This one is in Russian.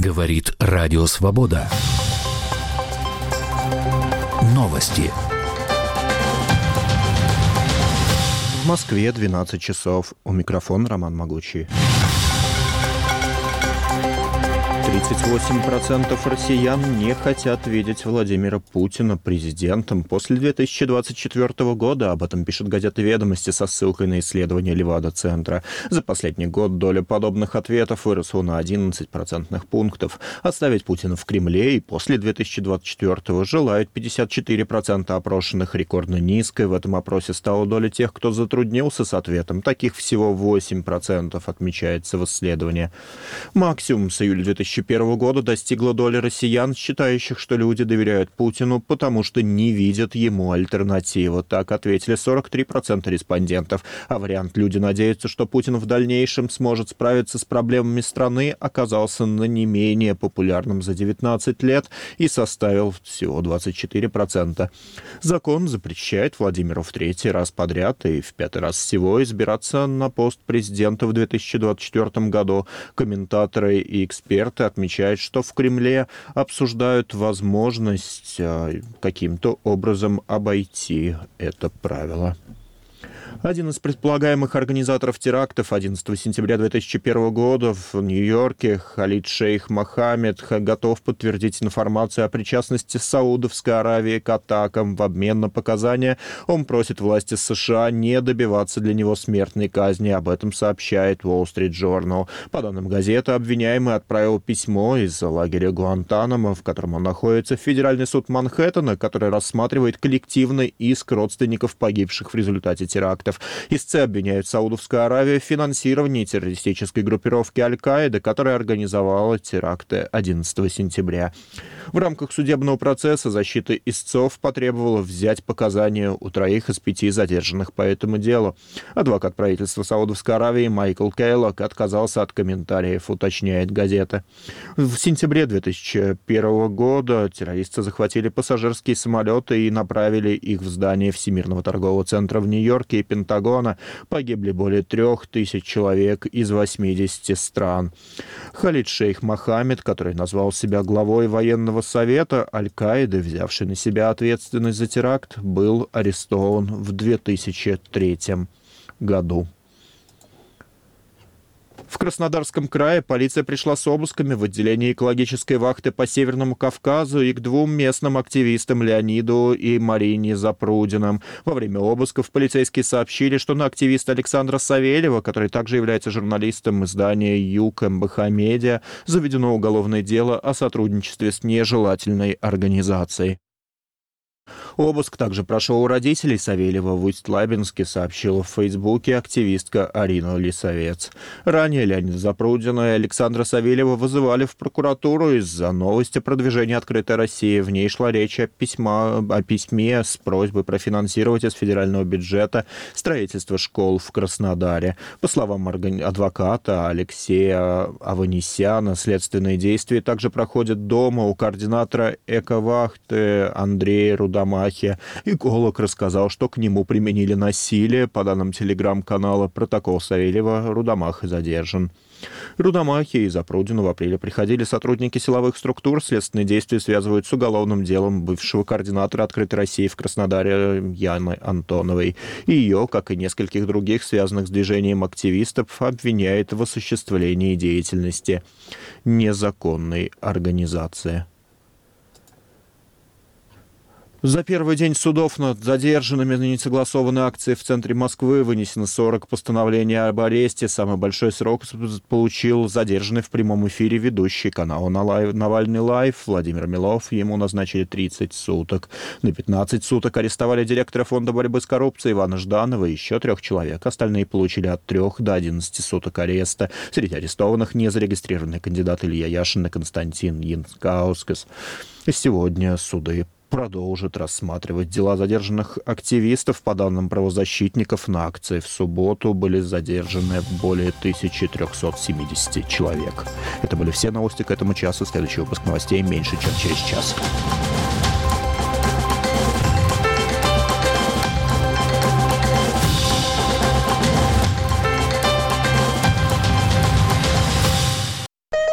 Говорит Радио Свобода. Новости. В Москве 12 часов. У микрофона Роман Могучий. 38% россиян не хотят видеть Владимира Путина президентом после 2024 года. Об этом пишет газета «Ведомости» со ссылкой на исследование Левада-центра. За последний год доля подобных ответов выросла на 11 процентных пунктов. Оставить Путина в Кремле и после 2024 желают 54% опрошенных. Рекордно низкой в этом опросе стала доля тех, кто затруднился с ответом. Таких всего 8%, отмечается в исследовании. Максимум с июля 2001 года достигла доля россиян, считающих, что люди доверяют Путину, потому что не видят ему альтернативы. Так ответили 43% респондентов. А вариант «люди надеются, что Путин в дальнейшем сможет справиться с проблемами страны» оказался на не менее популярным за 19 лет и составил всего 24%. Закон запрещает Владимиру в третий раз подряд и в пятый раз всего избираться на пост президента в 2024 году. Комментаторы и эксперты отмечают, что в Кремле обсуждают возможность каким-то образом обойти это правило. Один из предполагаемых организаторов терактов 11 сентября 2001 года в Нью-Йорке, Халид Шейх Мохаммед, готов подтвердить информацию о причастности Саудовской Аравии к атакам. В обмен на показания он просит власти США не добиваться для него смертной казни. Об этом сообщает Wall Street Journal. По данным газеты, обвиняемый отправил письмо из лагеря Гуантанамо, в котором он находится, в Федеральный суд Манхэттена, который рассматривает коллективный иск родственников погибших в результате терактов. Истцы обвиняют Саудовскую Аравию в финансировании террористической группировки Аль-Каида, которая организовала теракты 11 сентября. В рамках судебного процесса защита истцов потребовала взять показания у 3 из 5 задержанных по этому делу. Адвокат правительства Саудовской Аравии Майкл Кейлок отказался от комментариев, уточняет газета. В сентябре 2001 года террористы захватили пассажирские самолеты и направили их в здание Всемирного торгового центра в Нью-Йорке и Пентагона. Погибли более 3000 человек из 80 стран. Халид Шейх Мохаммед, который назвал себя главой военного совета Аль-Каиды, взявший на себя ответственность за теракт, был арестован в 2003 году. В Краснодарском крае полиция пришла с обысками в отделении экологической вахты по Северному Кавказу и к 2 местным активистам Леониду и Марине Запрудиным. Во время обысков полицейские сообщили, что на активиста Александра Савельева, который также является журналистом издания «Юг МБХ Медиа», заведено уголовное дело о сотрудничестве с нежелательной организацией. Обыск также прошел у родителей Савельева в Усть-Лабинске, сообщила в Фейсбуке активистка Арина Лисовец. Ранее Леонида Запрудина и Александра Савельева вызывали в прокуратуру из-за новости о продвижении «Открытой России». В ней шла речь о письме с просьбой профинансировать из федерального бюджета строительство школ в Краснодаре. По словам адвоката Алексея Аванесяна, следственные действия также проходят дома у координатора эковахты Андрея Рудамахи. Эколог рассказал, что к нему применили насилие. По данным телеграм-канала «Протокол Савельева», Рудамаха задержан. Рудамахи и Запрудину в апреле приходили сотрудники силовых структур. Следственные действия связывают с уголовным делом бывшего координатора «Открытой России» в Краснодаре Яны Антоновой. И ее, как и нескольких других, связанных с движением активистов, обвиняет в осуществлении деятельности незаконной организации. За первый день судов над задержанными на несогласованной акции в центре Москвы вынесено 40 постановлений об аресте. Самый большой срок получил задержанный в прямом эфире ведущий канала «Навальный Лайв» Владимир Милов. Ему назначили 30 суток. На 15 суток арестовали директора Фонда борьбы с коррупцией Ивана Жданова и еще 3 человек. Остальные получили от 3 до 11 суток ареста. Среди арестованных незарегистрированный кандидат Илья Яшин и Константин Янкаускас. Сегодня суды продолжит рассматривать дела задержанных активистов. По данным правозащитников, на акции в субботу были задержаны более 1370 человек. Это были все новости к этому часу. Следующий выпуск новостей меньше, чем через час.